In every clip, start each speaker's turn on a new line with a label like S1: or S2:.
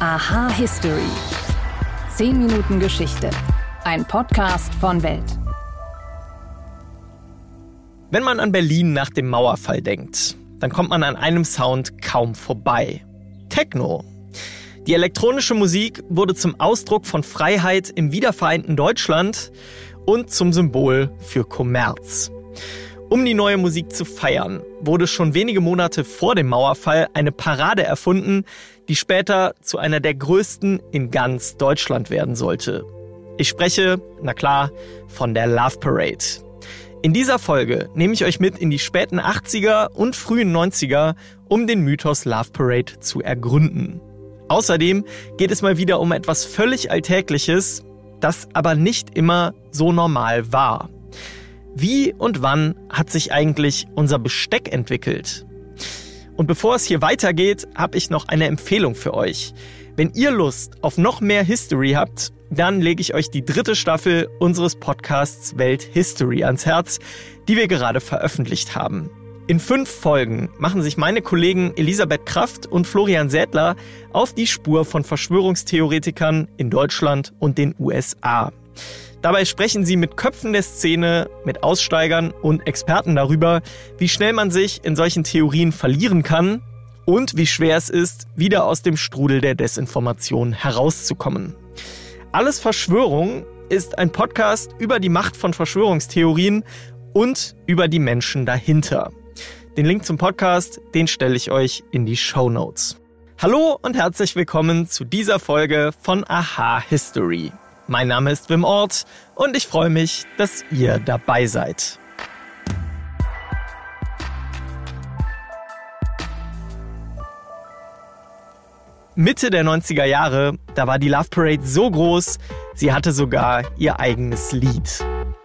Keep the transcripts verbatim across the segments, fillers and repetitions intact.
S1: Aha History. zehn Minuten Geschichte. Ein Podcast von Welt.
S2: Wenn man an Berlin nach dem Mauerfall denkt, dann kommt man an einem Sound kaum vorbei. Techno. Die elektronische Musik wurde zum Ausdruck von Freiheit im wiedervereinten Deutschland und zum Symbol für Kommerz. Um die neue Musik zu feiern, wurde schon wenige Monate vor dem Mauerfall eine Parade erfunden, die später zu einer der größten in ganz Deutschland werden sollte. Ich spreche, na klar, von der Love Parade. In dieser Folge nehme ich euch mit in die späten achtziger und frühen neunziger, um den Mythos Love Parade zu ergründen. Außerdem geht es mal wieder um etwas völlig Alltägliches, das aber nicht immer so normal war. Wie und wann hat sich eigentlich unser Besteck entwickelt? Und bevor es hier weitergeht, habe ich noch eine Empfehlung für euch. Wenn ihr Lust auf noch mehr History habt, dann lege ich euch die dritte Staffel unseres Podcasts Welt History ans Herz, die wir gerade veröffentlicht haben. In fünf Folgen machen sich meine Kollegen Elisabeth Kraft und Florian Sädler auf die Spur von Verschwörungstheoretikern in Deutschland und den U S A. Dabei sprechen sie mit Köpfen der Szene, mit Aussteigern und Experten darüber, wie schnell man sich in solchen Theorien verlieren kann und wie schwer es ist, wieder aus dem Strudel der Desinformation herauszukommen. Alles Verschwörung ist ein Podcast über die Macht von Verschwörungstheorien und über die Menschen dahinter. Den Link zum Podcast, den stelle ich euch in die Shownotes. Hallo und herzlich willkommen zu dieser Folge von Aha History. Mein Name ist Wim Ort und ich freue mich, dass ihr dabei seid. Mitte der neunziger Jahre, da war die Love Parade so groß, sie hatte sogar ihr eigenes Lied.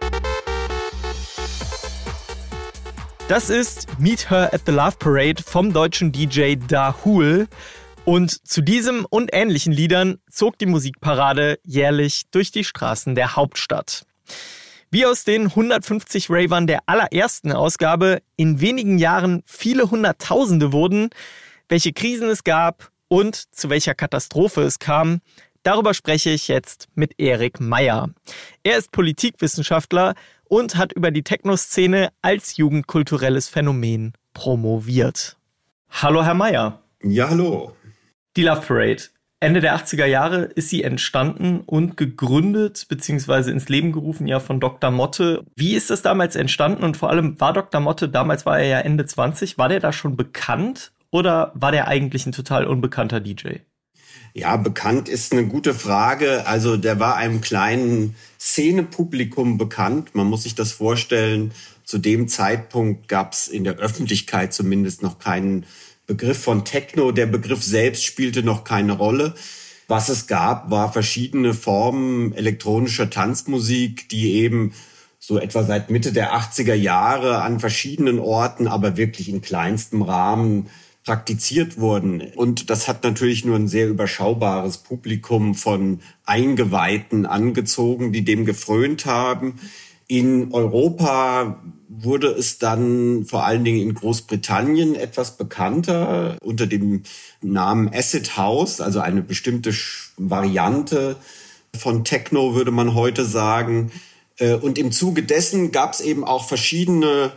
S2: Das ist Meet Her at the Love Parade vom deutschen D J Dahul. Und zu diesem und ähnlichen Liedern zog die Musikparade jährlich durch die Straßen der Hauptstadt. Wie aus den hundertfünfzig Ravern der allerersten Ausgabe in wenigen Jahren viele Hunderttausende wurden, welche Krisen es gab und zu welcher Katastrophe es kam, darüber spreche ich jetzt mit Erik Meyer. Er ist Politikwissenschaftler und hat über die Techno-Szene als jugendkulturelles Phänomen promoviert. Hallo Herr Meyer.
S3: Ja, hallo.
S2: Die Love Parade. Ende der achtziger Jahre ist sie entstanden und gegründet bzw. ins Leben gerufen ja von Doktor Motte. Wie ist das damals entstanden und vor allem war Doktor Motte, damals war er ja Ende zwanzig, war der da schon bekannt oder war der eigentlich ein total unbekannter D J?
S3: Ja, bekannt ist eine gute Frage. Also der war einem kleinen Szenepublikum bekannt. Man muss sich das vorstellen, zu dem Zeitpunkt gab es in der Öffentlichkeit zumindest noch keinen Begriff von Techno. Der Begriff selbst spielte noch keine Rolle. Was es gab, war verschiedene Formen elektronischer Tanzmusik, die eben so etwa seit Mitte der achtziger Jahre an verschiedenen Orten, aber wirklich in kleinstem Rahmen praktiziert wurden. Und das hat natürlich nur ein sehr überschaubares Publikum von Eingeweihten angezogen, die dem gefrönt haben. In Europa wurde es dann vor allen Dingen in Großbritannien etwas bekannter unter dem Namen Acid House, also eine bestimmte Variante von Techno, würde man heute sagen. Und im Zuge dessen gab es eben auch verschiedene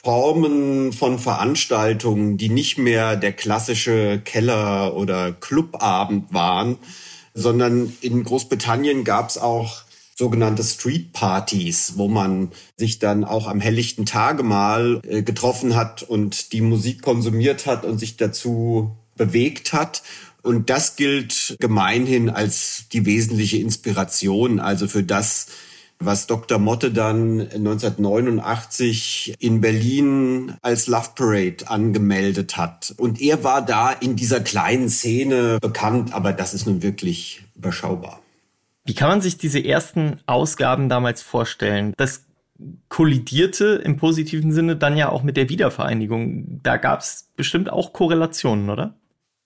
S3: Formen von Veranstaltungen, die nicht mehr der klassische Keller- oder Clubabend waren, sondern in Großbritannien gab es auch sogenannte Street-Partys, wo man sich dann auch am helllichten Tage mal äh, getroffen hat und die Musik konsumiert hat und sich dazu bewegt hat. Und das gilt gemeinhin als die wesentliche Inspiration, also für das, was Doktor Motte dann neunzehnhundertneunundachtzig in Berlin als Love Parade angemeldet hat. Und er war da in dieser kleinen Szene bekannt, aber das ist nun wirklich überschaubar.
S2: Wie kann man sich diese ersten Ausgaben damals vorstellen? Das kollidierte im positiven Sinne dann ja auch mit der Wiedervereinigung. Da gab es bestimmt auch Korrelationen, oder?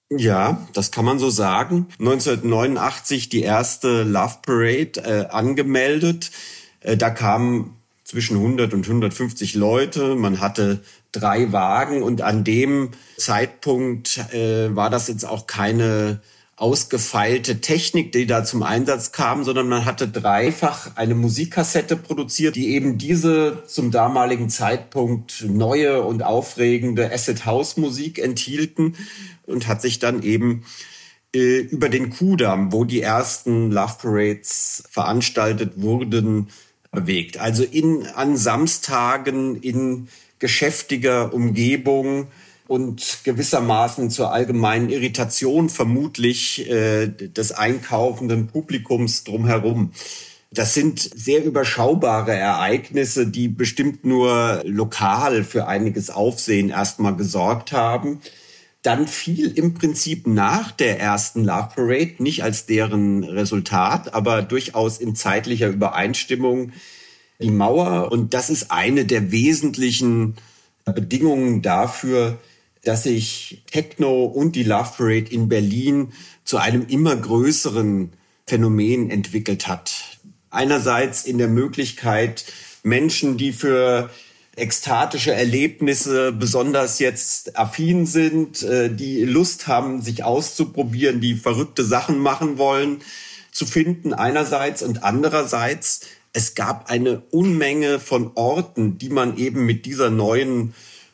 S3: Ja, das kann man so sagen. neunzehnhundertneunundachtzig die erste Love Parade äh, angemeldet. Äh, da kamen zwischen hundert und hundertfünfzig Leute. Man hatte drei Wagen und an dem Zeitpunkt äh, war das jetzt auch keine ausgefeilte Technik, die da zum Einsatz kam, sondern man hatte dreifach eine Musikkassette produziert, die eben diese zum damaligen Zeitpunkt neue und aufregende Acid-House-Musik enthielten und hat sich dann eben äh, über den Kudamm, wo die ersten Love Parades veranstaltet wurden, bewegt. Also in, an Samstagen in geschäftiger Umgebung und gewissermaßen zur allgemeinen Irritation vermutlich äh, des einkaufenden Publikums drumherum. Das sind sehr überschaubare Ereignisse, die bestimmt nur lokal für einiges Aufsehen erstmal gesorgt haben. Dann fiel im Prinzip nach der ersten Love Parade, nicht als deren Resultat, aber durchaus in zeitlicher Übereinstimmung, die Mauer. Und das ist eine der wesentlichen Bedingungen dafür, dass sich Techno und die Love Parade in Berlin zu einem immer größeren Phänomen entwickelt hat. Einerseits in der Möglichkeit, Menschen, die für ekstatische Erlebnisse besonders jetzt affin sind, die Lust haben, sich auszuprobieren, die verrückte Sachen machen wollen, zu finden einerseits, und andererseits, es gab eine Unmenge von Orten, die man eben mit dieser neuen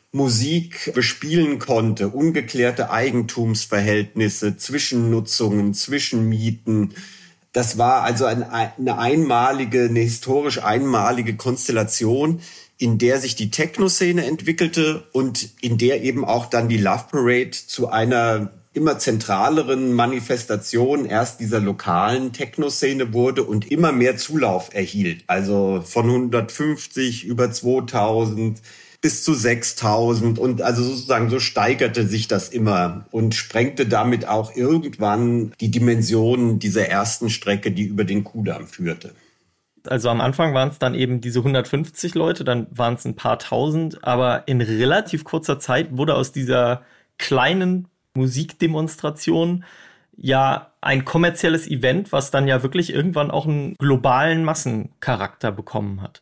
S3: Musik bespielen konnte, ungeklärte Eigentumsverhältnisse, Zwischennutzungen, Zwischenmieten. Das war also eine, eine einmalige, eine historisch einmalige Konstellation, in der sich die Techno-Szene entwickelte und in der eben auch dann die Love Parade zu einer immer zentraleren Manifestation erst dieser lokalen Techno-Szene wurde und immer mehr Zulauf erhielt. Also von hundertfünfzig über zweitausend bis zu sechstausend, und also sozusagen so steigerte sich das immer und sprengte damit auch irgendwann die Dimensionen dieser ersten Strecke, die über den Kudamm führte.
S2: Also am Anfang waren es dann eben diese hundertfünfzig Leute, dann waren es ein paar tausend, aber in relativ kurzer Zeit wurde aus dieser kleinen Musikdemonstration ja ein kommerzielles Event, was dann ja wirklich irgendwann auch einen globalen Massencharakter bekommen hat.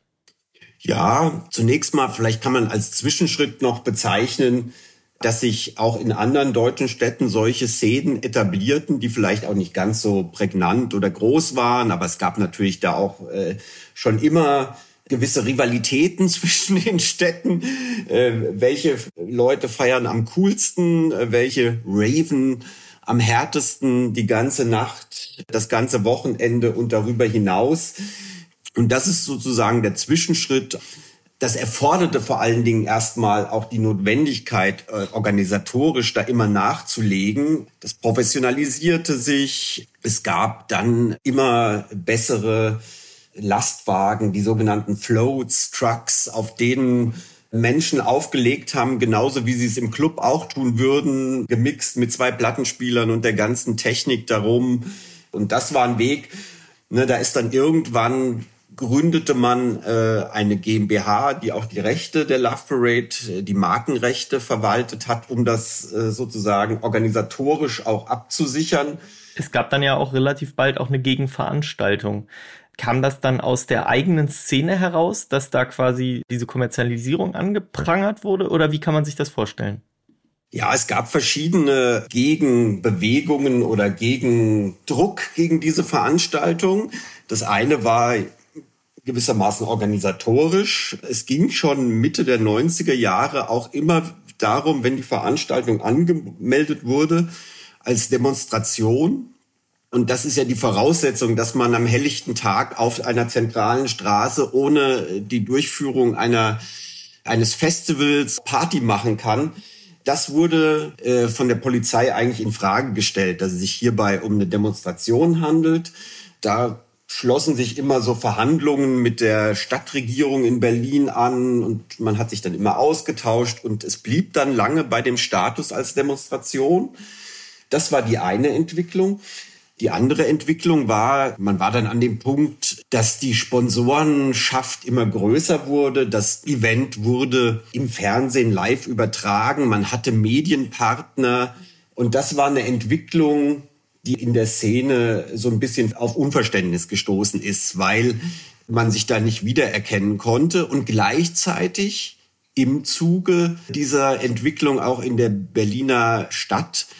S3: Ja, zunächst mal, vielleicht kann man als Zwischenschritt noch bezeichnen, dass sich auch in anderen deutschen Städten solche Szenen etablierten, die vielleicht auch nicht ganz so prägnant oder groß waren, aber es gab natürlich da auch äh, schon immer gewisse Rivalitäten zwischen den Städten. Äh, welche Leute feiern am coolsten, äh, welche raven am härtesten die ganze Nacht, das ganze Wochenende und darüber hinaus. Und das ist sozusagen der Zwischenschritt. Das erforderte vor allen Dingen erstmal auch die Notwendigkeit, äh, organisatorisch da immer nachzulegen. Das professionalisierte sich. Es gab dann immer bessere Lastwagen, die sogenannten Floats, Trucks, auf denen Menschen aufgelegt haben, genauso wie sie es im Club auch tun würden, gemixt mit zwei Plattenspielern und der ganzen Technik darum. Und das war ein Weg, ne, da ist dann irgendwann gründete man äh, eine GmbH, die auch die Rechte der Love Parade, die Markenrechte verwaltet hat, um das äh, sozusagen organisatorisch auch abzusichern.
S2: Es gab dann ja auch relativ bald auch eine Gegenveranstaltung. Kam das dann aus der eigenen Szene heraus, dass da quasi diese Kommerzialisierung angeprangert wurde? Oder wie kann man sich das vorstellen?
S3: Ja, es gab verschiedene Gegenbewegungen oder Gegendruck gegen diese Veranstaltung. Das eine war gewissermaßen organisatorisch. Es ging schon Mitte der neunziger Jahre auch immer darum, wenn die Veranstaltung angemeldet wurde, als Demonstration. Und das ist ja die Voraussetzung, dass man am helllichten Tag auf einer zentralen Straße ohne die Durchführung einer, eines Festivals Party machen kann. Das wurde äh, von der Polizei eigentlich in Frage gestellt, dass es sich hierbei um eine Demonstration handelt. Da schlossen sich immer so Verhandlungen mit der Stadtregierung in Berlin an und man hat sich dann immer ausgetauscht und es blieb dann lange bei dem Status als Demonstration. Das war die eine Entwicklung. Die andere Entwicklung war, man war dann an dem Punkt, dass die Sponsorenschaft immer größer wurde. Das Event wurde im Fernsehen live übertragen. Man hatte Medienpartner und das war eine Entwicklung, die in der Szene so ein bisschen auf Unverständnis gestoßen ist, weil man sich da nicht wiedererkennen konnte. Und gleichzeitig im Zuge dieser Entwicklung auch in der Berliner Stadt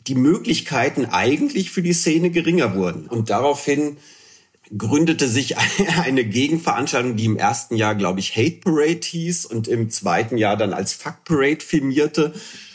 S3: die Möglichkeiten eigentlich für die Szene geringer wurden. Und daraufhin gründete sich eine Gegenveranstaltung, die im ersten Jahr, glaube ich, Hate Parade hieß und im zweiten Jahr dann als Fuck Parade firmierte.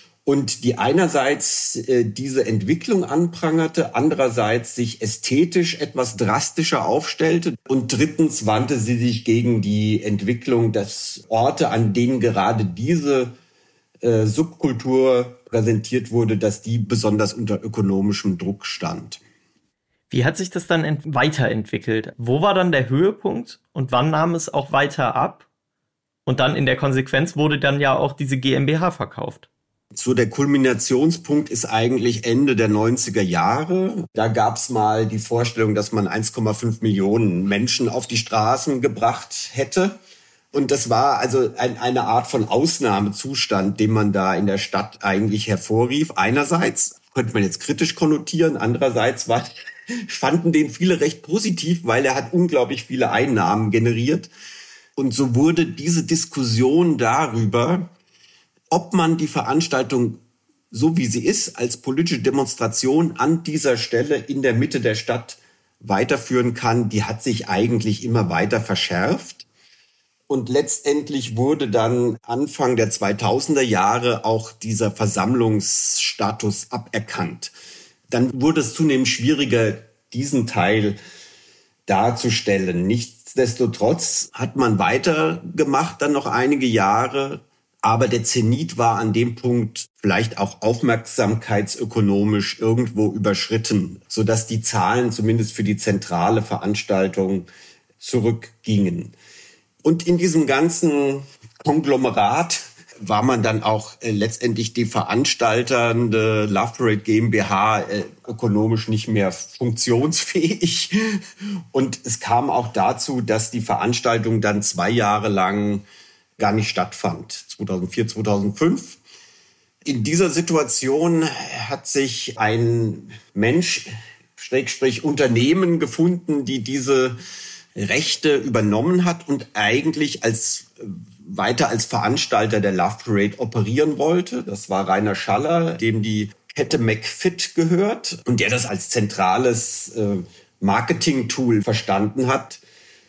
S3: Und die einerseits äh, diese Entwicklung anprangerte, andererseits sich ästhetisch etwas drastischer aufstellte und drittens wandte sie sich gegen die Entwicklung, dass Orte, an denen gerade diese äh, Subkultur präsentiert wurde, dass die besonders unter ökonomischem Druck stand.
S2: Wie hat sich das dann ent- weiterentwickelt? Wo war dann der Höhepunkt und wann nahm es auch weiter ab? Und dann in der Konsequenz wurde dann ja auch diese GmbH verkauft.
S3: So der Kulminationspunkt ist eigentlich Ende der neunziger Jahre. Da gab es mal die Vorstellung, dass man eins Komma fünf Millionen Menschen auf die Straßen gebracht hätte. Und das war also ein, eine Art von Ausnahmezustand, den man da in der Stadt eigentlich hervorrief. Einerseits könnte man jetzt kritisch konnotieren, andererseits war, fanden den viele recht positiv, weil er hat unglaublich viele Einnahmen generiert. Und so wurde diese Diskussion darüber, ob man die Veranstaltung, so wie sie ist, als politische Demonstration an dieser Stelle in der Mitte der Stadt weiterführen kann, die hat sich eigentlich immer weiter verschärft. Und letztendlich wurde dann Anfang der zweitausender Jahre auch dieser Versammlungsstatus aberkannt. Dann wurde es zunehmend schwieriger, diesen Teil darzustellen. Nichtsdestotrotz hat man weitergemacht, dann noch einige Jahre. Aber der Zenit war an dem Punkt vielleicht auch aufmerksamkeitsökonomisch irgendwo überschritten, sodass die Zahlen zumindest für die zentrale Veranstaltung zurückgingen. Und in diesem ganzen Konglomerat war man dann auch äh, letztendlich die veranstalternde Love Parade GmbH äh, ökonomisch nicht mehr funktionsfähig. Und es kam auch dazu, dass die Veranstaltung dann zwei Jahre lang gar nicht stattfand, zweitausendvier, zweitausendfünf. In dieser Situation hat sich ein Mensch, Schrägstrich Unternehmen gefunden, die diese Rechte übernommen hat und eigentlich als weiter als Veranstalter der Love Parade operieren wollte. Das war Rainer Schaller, dem die Kette McFit gehört und der das als zentrales äh, Marketing-Tool verstanden hat.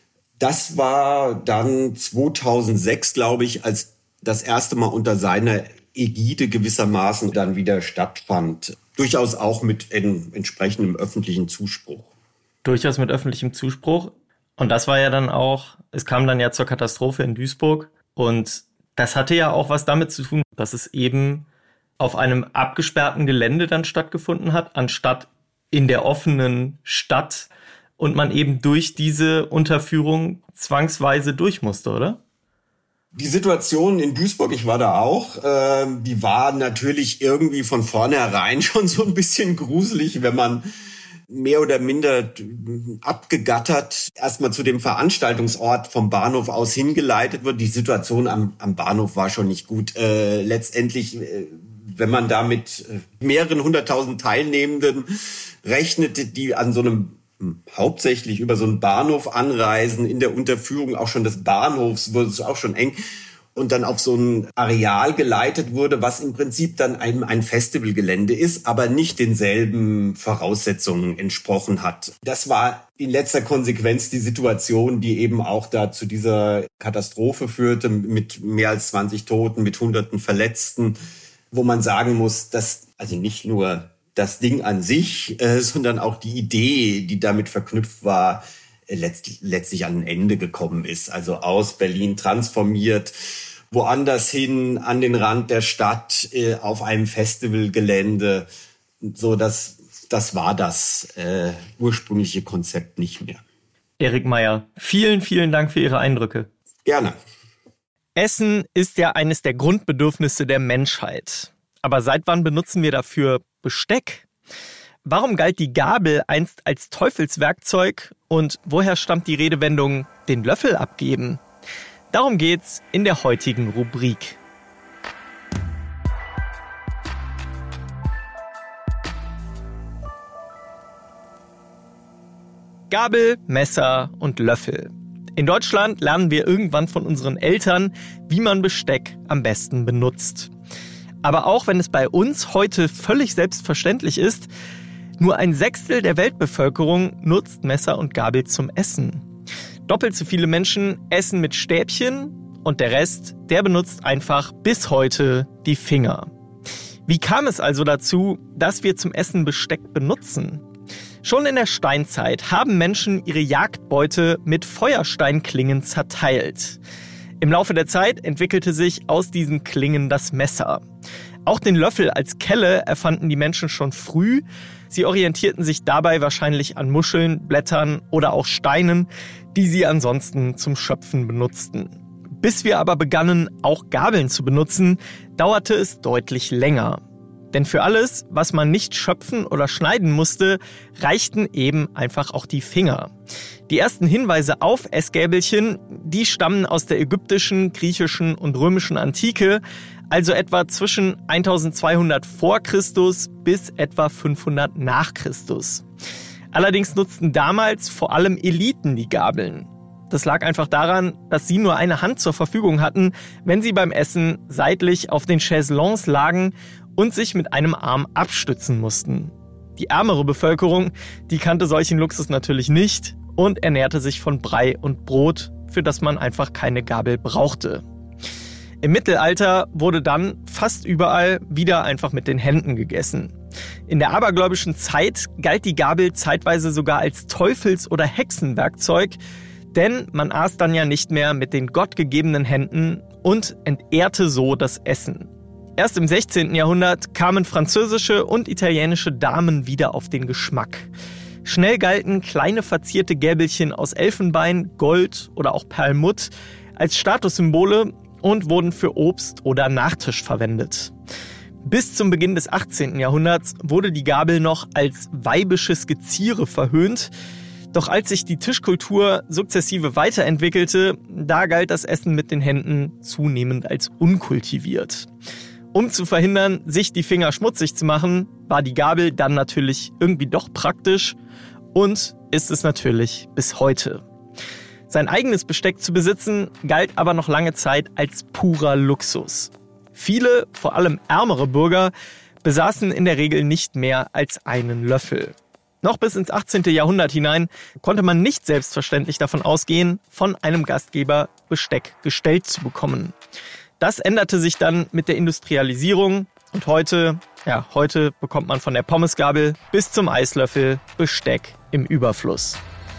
S3: Das war dann zweitausendsechs, glaube ich, als das erste Mal unter seiner Ägide gewissermaßen dann wieder stattfand. Durchaus auch mit en- entsprechendem öffentlichen Zuspruch.
S2: Durchaus mit öffentlichem Zuspruch. Und das war ja dann auch, es kam dann ja zur Katastrophe in Duisburg. Und das hatte ja auch was damit zu tun, dass es eben auf einem abgesperrten Gelände dann stattgefunden hat, anstatt in der offenen Stadt. Und man eben durch diese Unterführung zwangsweise durch musste, oder?
S3: Die Situation in Duisburg, ich war da auch, äh, die war natürlich irgendwie von vornherein schon so ein bisschen gruselig, wenn man mehr oder minder abgegattert erstmal zu dem Veranstaltungsort vom Bahnhof aus hingeleitet wird. Die Situation am, am Bahnhof war schon nicht gut. Äh, letztendlich, äh, wenn man da mit mehreren hunderttausend Teilnehmenden rechnete, die an so einem hauptsächlich über so einen Bahnhof anreisen, in der Unterführung auch schon des Bahnhofs wurde es auch schon eng und dann auf so ein Areal geleitet wurde, was im Prinzip dann ein, ein Festivalgelände ist, aber nicht denselben Voraussetzungen entsprochen hat. Das war in letzter Konsequenz die Situation, die eben auch da zu dieser Katastrophe führte, mit mehr als zwanzig Toten, mit hunderten Verletzten, wo man sagen muss, dass also nicht nur das Ding an sich, äh, sondern auch die Idee, die damit verknüpft war, äh, letzt, letztlich an ein Ende gekommen ist. Also aus Berlin transformiert, woanders hin, an den Rand der Stadt, äh, auf einem Festivalgelände. So, das, das war das äh, ursprüngliche Konzept nicht mehr.
S2: Erik Meyer, vielen, vielen Dank für Ihre Eindrücke.
S3: Gerne.
S2: Essen ist ja eines der Grundbedürfnisse der Menschheit. Aber seit wann benutzen wir dafür Besteck? Warum galt die Gabel einst als Teufelswerkzeug und woher stammt die Redewendung den Löffel abgeben? Darum geht's in der heutigen Rubrik. Gabel, Messer und Löffel. In Deutschland lernen wir irgendwann von unseren Eltern, wie man Besteck am besten benutzt. Aber auch wenn es bei uns heute völlig selbstverständlich ist, nur ein Sechstel der Weltbevölkerung nutzt Messer und Gabel zum Essen. Doppelt so viele Menschen essen mit Stäbchen und der Rest, der benutzt einfach bis heute die Finger. Wie kam es also dazu, dass wir zum Essen Besteck benutzen? Schon in der Steinzeit haben Menschen ihre Jagdbeute mit Feuersteinklingen zerteilt. Im Laufe der Zeit entwickelte sich aus diesen Klingen das Messer. Auch den Löffel als Kelle erfanden die Menschen schon früh. Sie orientierten sich dabei wahrscheinlich an Muscheln, Blättern oder auch Steinen, die sie ansonsten zum Schöpfen benutzten. Bis wir aber begannen, auch Gabeln zu benutzen, dauerte es deutlich länger. Denn für alles, was man nicht schöpfen oder schneiden musste, reichten eben einfach auch die Finger. Die ersten Hinweise auf Essgäbelchen, die stammen aus der ägyptischen, griechischen und römischen Antike, also etwa zwischen eintausendzweihundert vor Christus bis etwa fünfhundert nach Christus. Allerdings nutzten damals vor allem Eliten die Gabeln. Das lag einfach daran, dass sie nur eine Hand zur Verfügung hatten, wenn sie beim Essen seitlich auf den Chaiselons lagen und sich mit einem Arm abstützen mussten. Die ärmere Bevölkerung, die kannte solchen Luxus natürlich nicht und ernährte sich von Brei und Brot, für das man einfach keine Gabel brauchte. Im Mittelalter wurde dann fast überall wieder einfach mit den Händen gegessen. In der abergläubischen Zeit galt die Gabel zeitweise sogar als Teufels- oder Hexenwerkzeug, denn man aß dann ja nicht mehr mit den gottgegebenen Händen und entehrte so das Essen. Erst im sechzehnten Jahrhundert kamen französische und italienische Damen wieder auf den Geschmack. Schnell galten kleine verzierte Gäbelchen aus Elfenbein, Gold oder auch Perlmutt als Statussymbole und wurden für Obst oder Nachtisch verwendet. Bis zum Beginn des achtzehnten Jahrhunderts wurde die Gabel noch als weibisches Geziere verhöhnt. Doch als sich die Tischkultur sukzessive weiterentwickelte, da galt das Essen mit den Händen zunehmend als unkultiviert. Um zu verhindern, sich die Finger schmutzig zu machen, war die Gabel dann natürlich irgendwie doch praktisch und ist es natürlich bis heute. Sein eigenes Besteck zu besitzen, galt aber noch lange Zeit als purer Luxus. Viele, vor allem ärmere Bürger, besaßen in der Regel nicht mehr als einen Löffel. Noch bis ins achtzehnte Jahrhundert hinein konnte man nicht selbstverständlich davon ausgehen, von einem Gastgeber Besteck gestellt zu bekommen. Das änderte sich dann mit der Industrialisierung und heute, ja, heute bekommt man von der Pommesgabel bis zum Eislöffel Besteck im Überfluss.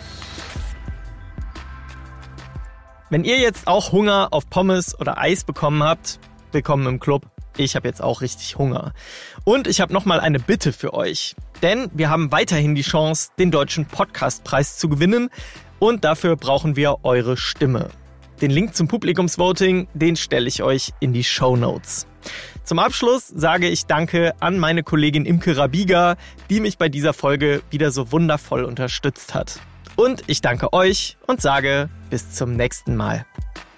S2: Wenn ihr jetzt auch Hunger auf Pommes oder Eis bekommen habt, willkommen im Club. Ich habe jetzt auch richtig Hunger. Und ich habe nochmal eine Bitte für euch. Denn wir haben weiterhin die Chance, den Deutschen Podcastpreis zu gewinnen. Und dafür brauchen wir eure Stimme. Den Link zum Publikumsvoting, den stelle ich euch in die Shownotes. Zum Abschluss sage ich Danke an meine Kollegin Imke Rabiga, die mich bei dieser Folge wieder so wundervoll unterstützt hat. Und ich danke euch und sage bis zum nächsten Mal.